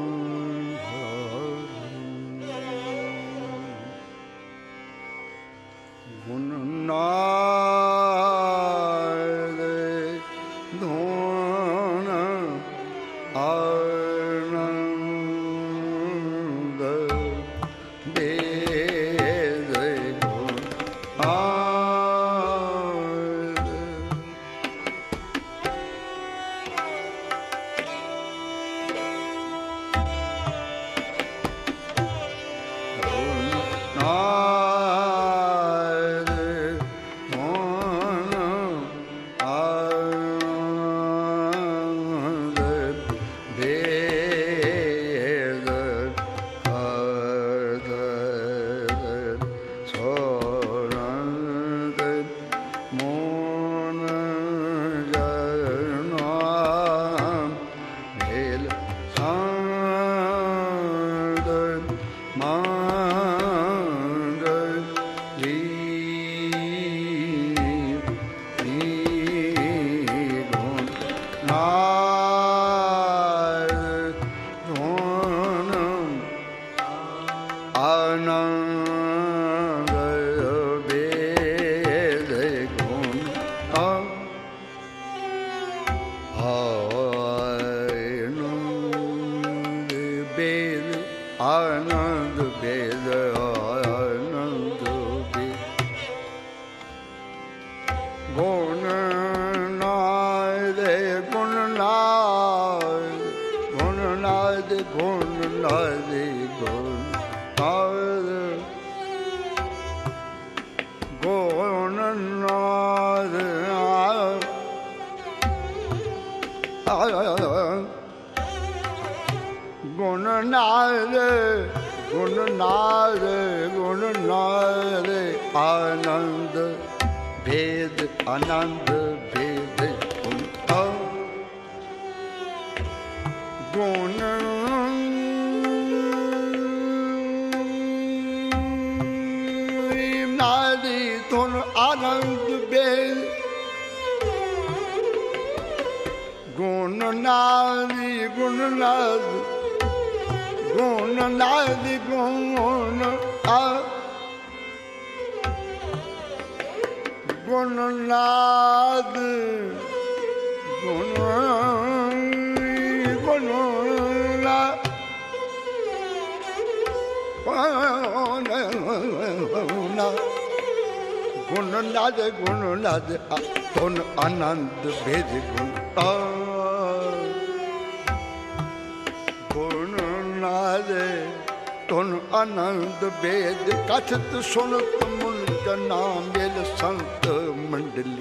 ਕਥਿਤ ਸੁਨਤ ਮੁਨ ਜਨਾ ਮਿਲ ਸੰਤ ਮੰਡਲੀ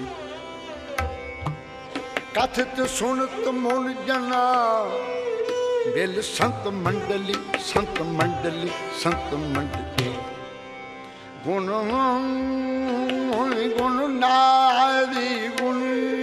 ਕਥਿਤ ਸੁਨਤ ਮੁਨ ਜਨਾ ਮਿਲ ਸੰਤ ਮੰਡਲੀ ਸੰਤ ਮੰਡਲੀ ਸੰਤ ਮੰਡਲੀ ਗੁਣ ਗੁਣ ਨਾਰੀ ਗੁਣ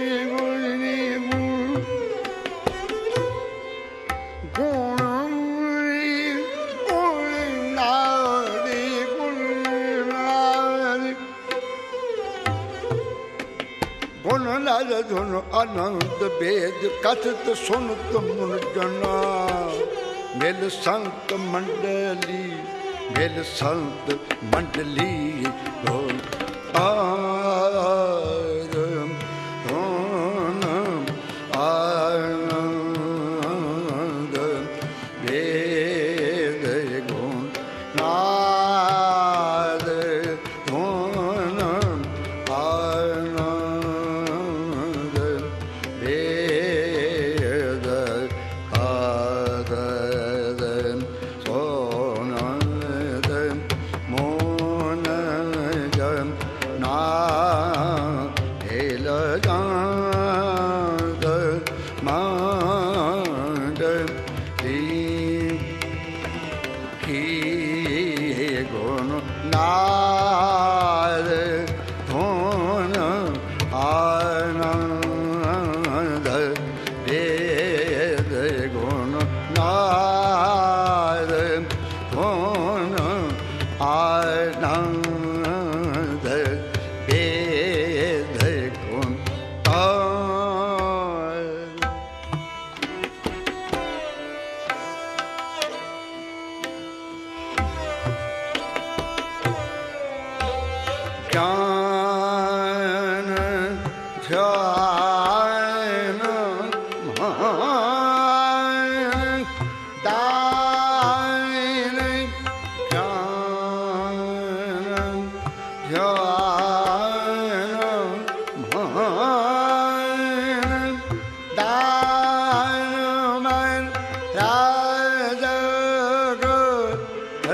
ਧੁਨ ਆਨੰਦ ਬੇਦ ਕਥਿਤ ਸੁਨਤ ਮੁਨ ਜਨਾ ਮਿਲ ਸੰਤ ਮੰਡਲੀ ਮਿਲ ਸੰਤ ਮੰਡਲੀ ਧੁਨ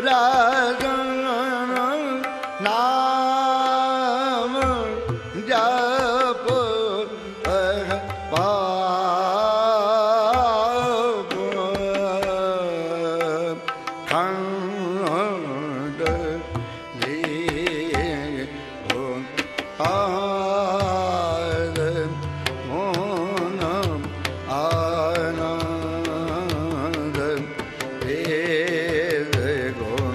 राजन नाम जप पाप खंड ले आद मोन आनंद वेद गुण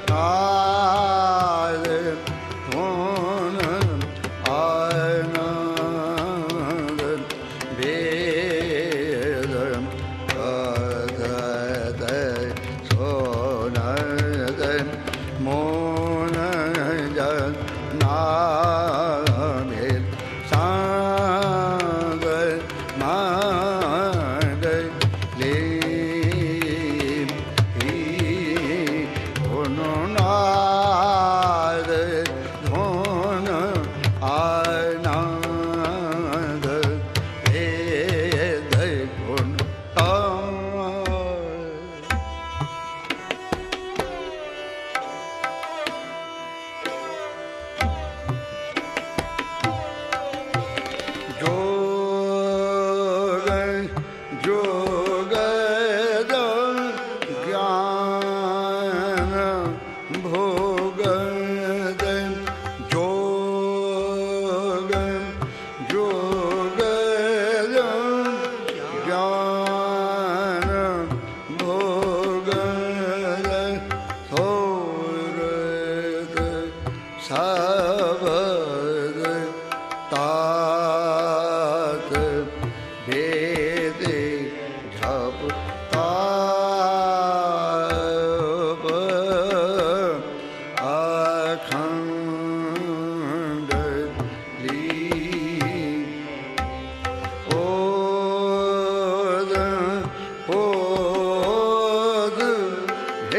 आद मोन आनंद वेद अदद सोनद मोन जन नामेल सांग मांग ले धुन नाद धुन आनंद वेद गुण जोग ज्ञान भोग जोग जोग ज्ञान भोग थोरद सबद तात वेदे झप ताप अखंड ली ओद ओद हे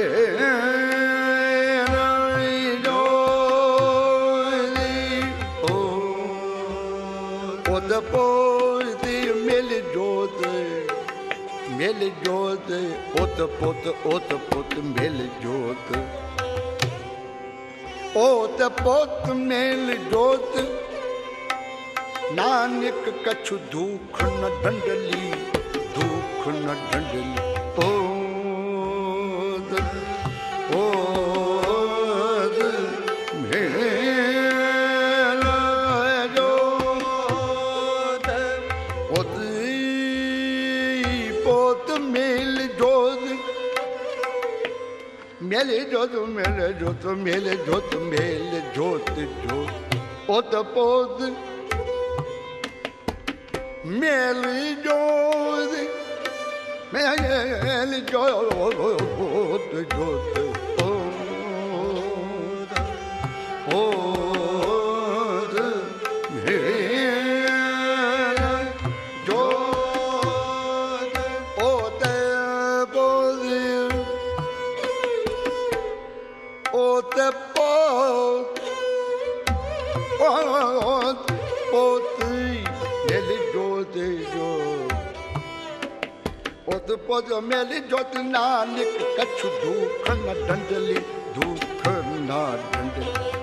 ओद पोद मिल जोत ओत पोत मिल जोत ओत पोत मिल जोत नानक कछु दुख न डंडली दुख न डंडली ओद ओद मिल जोत पोत मिल जोत मेले जोत मेले जोत मेले जोत मेले जोत जोत ओत पोत मेले जोत मेले जोत जोत ओत पद मेली जोत नानक कछु दुख न डंडली दुख न डंडली